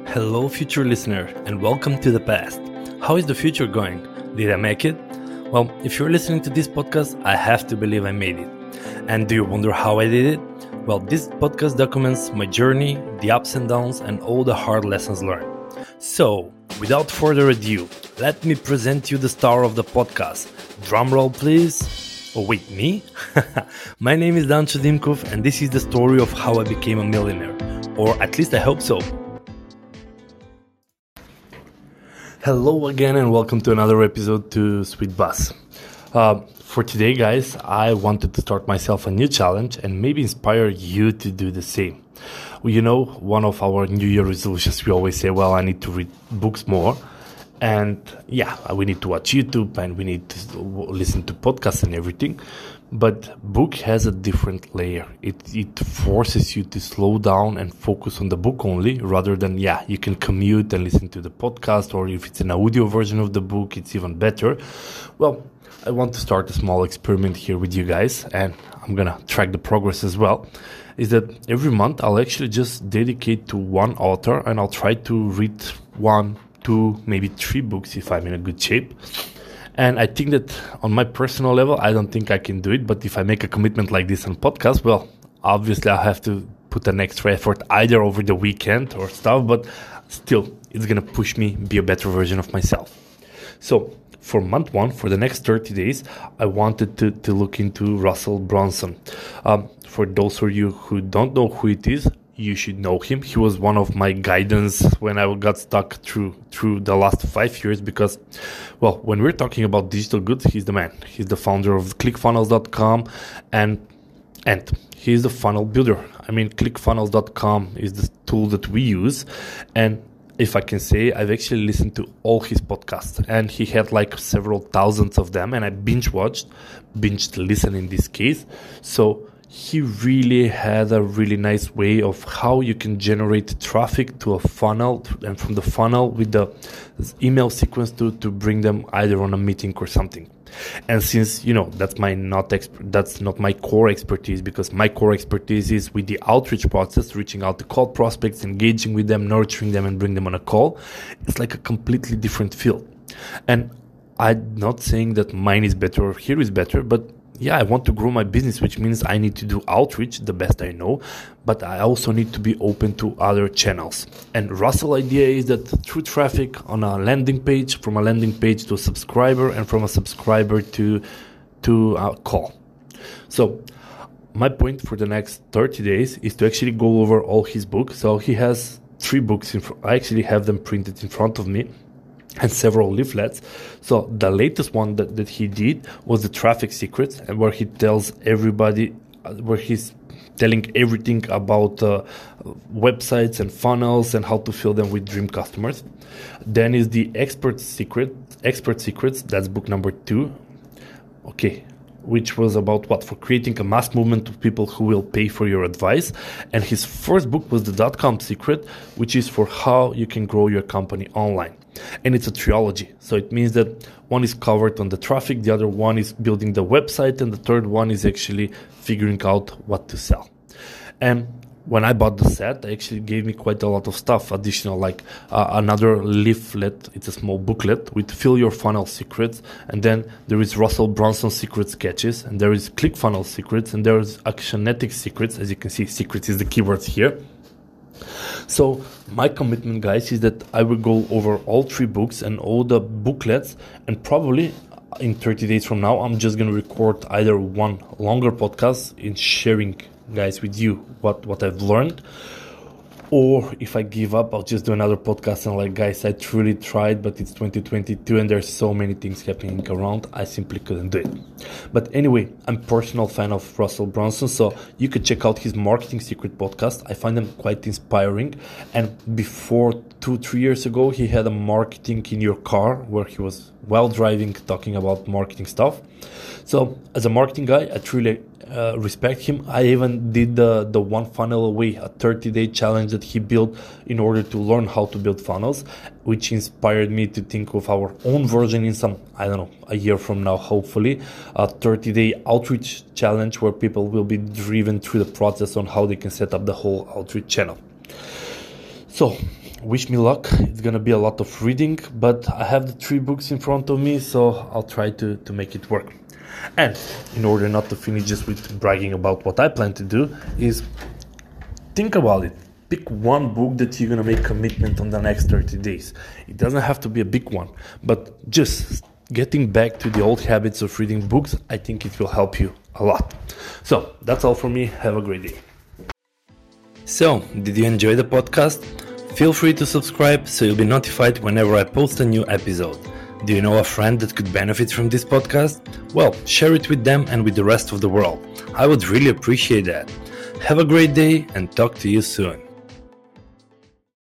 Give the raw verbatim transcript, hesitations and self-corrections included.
Hello, future listener, and welcome to the past. How is the future going? Did I make it? Well, if you're listening to this podcast, I have to believe I made it. And do you wonder how I did it? Well, this podcast documents my journey, the ups and downs, and all the hard lessons learned. So, without further ado, let me present you the star of the podcast. Drumroll, please. Oh, wait, me? My name is Dan Chudimkov, and this is the story of how I became a millionaire. Or at least I hope so. Hello again and welcome to another episode to Sweet Bus. Uh, for today, guys, I wanted to start myself a new challenge and maybe inspire you to do the same. Well, you know, one of our New Year resolutions, we always say, well, I need to read books more. And yeah, we need to watch YouTube and we need to listen to podcasts and everything. But book has a different layer. It it forces you to slow down and focus on the book only, rather than, yeah, you can commute and listen to the podcast, or if it's an audio version of the book, it's even better. Well, I want to start a small experiment here with you guys, and I'm gonna track the progress as well, is that every month I'll actually just dedicate to one author and I'll try to read one, two, maybe three books if I'm in a good shape. And I think that on my personal level, I don't think I can do it. But if I make a commitment like this on podcast, well, obviously I'll have to put an extra effort either over the weekend or stuff. But still, it's going to push me be a better version of myself. So for month one, for the next thirty days, I wanted to, to look into Russell Brunson. Um, for those of you who don't know who it is, you should know him. He was one of my guidance when I got stuck through through the last five years because, well, when we're talking about digital goods, he's the man. He's the founder of click funnels dot com and and he's the funnel builder. I mean, click funnels dot com is the tool that we use. And if I can say, I've actually listened to all his podcasts and he had like several thousands of them and I binge watched, binge listen in this case. So he really had a really nice way of how you can generate traffic to a funnel and from the funnel with the email sequence to, to bring them either on a meeting or something. And since, you know, that's my not exp- that's not my core expertise, because my core expertise is with the outreach process, reaching out to cold prospects, engaging with them, nurturing them and bring them on a call. It's like a completely different field. And I'm not saying that mine is better or here is better, but yeah, I want to grow my business, which means I need to do outreach the best I know, but I also need to be open to other channels. And Russell's idea is that through traffic on a landing page, from a landing page to a subscriber, and from a subscriber to to a call. So my point for the next thirty days is to actually go over all his books. So he has three books. In fr- I actually have them printed in front of me, and several leaflets. So the latest one that, that he did was the Traffic Secrets, and where he tells everybody, uh, where he's telling everything about uh, websites and funnels and how to fill them with dream customers. Then is the Expert Secret, Expert Secrets. That's book number two. Okay. Which was about what? For creating a mass movement of people who will pay for your advice. And his first book was the Dot-Com Secret, which is for how you can grow your company online. And it's a trilogy. So it means that one is covered on the traffic, the other one is building the website, and the third one is actually figuring out what to sell. And when I bought the set, it actually gave me quite a lot of stuff additional, like uh, another leaflet. It's a small booklet with Fill Your Funnel Secrets. And then there is Russell Brunson Secret Sketches. And there is ClickFunnels Secrets. And there is Actionetics Secrets. As you can see, secrets is the keyword here. So my commitment, guys, is that I will go over all three books and all the booklets. And probably in thirty days from now, I'm just going to record either one longer podcast in sharing, guys, with you what what I've learned, or if I give up, I'll just do another podcast and like, guys, I truly tried, but it's twenty twenty-two and there's so many things happening around, I simply couldn't do it. But anyway, I'm a personal fan of Russell Brunson, so you could check out his Marketing Secret podcast. I find them quite inspiring. And before two three years ago, he had a Marketing in Your Car where he was while driving talking about marketing stuff. So as a marketing guy, I truly uh, respect him. I even did the, the One Funnel Away, a thirty-day challenge that he built in order to learn how to build funnels, which inspired me to think of our own version in some, I don't know, a year from now, hopefully, a thirty-day outreach challenge where people will be driven through the process on how they can set up the whole outreach channel. So wish me luck. It's gonna be a lot of reading, but I have the three books in front of me, so I'll try to, to make it work. And in order not to finish just with bragging about what I plan to do, is think about it. Pick one book that you're gonna make commitment on the next thirty days. It doesn't have to be a big one, but just getting back to the old habits of reading books, I think it will help you a lot. So that's all from me. Have a great day. So, did you enjoy the podcast? Feel free to subscribe so you'll be notified whenever I post a new episode. Do you know a friend that could benefit from this podcast? Well, share it with them and with the rest of the world. I would really appreciate that. Have a great day and talk to you soon.